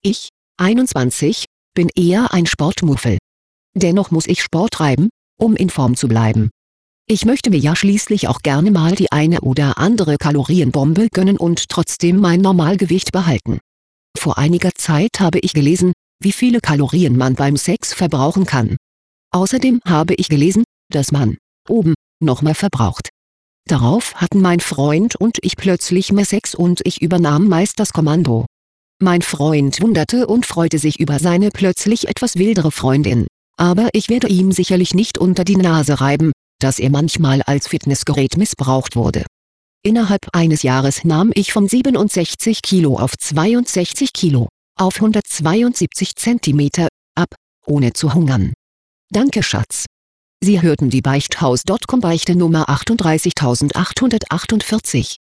Ich, 21, bin eher ein Sportmuffel. Dennoch muss ich Sport treiben, um in Form zu bleiben. Ich möchte mir ja schließlich auch gerne mal die eine oder andere Kalorienbombe gönnen und trotzdem mein Normalgewicht behalten. Vor einiger Zeit habe ich gelesen, wie viele Kalorien man beim Sex verbrauchen kann. Außerdem habe ich gelesen, dass man oben noch mehr verbraucht. Darauf hatten mein Freund und ich plötzlich mehr Sex und ich übernahm meist das Kommando. Mein Freund wunderte und freute sich über seine plötzlich etwas wildere Freundin, aber ich werde ihm sicherlich nicht unter die Nase reiben, dass er manchmal als Fitnessgerät missbraucht wurde. Innerhalb eines Jahres nahm ich von 67 Kilo auf 62 Kilo, auf 172 Zentimeter, ab, ohne zu hungern. Danke Schatz. Sie hörten die Beichthaus.com Beichte Nummer 38848.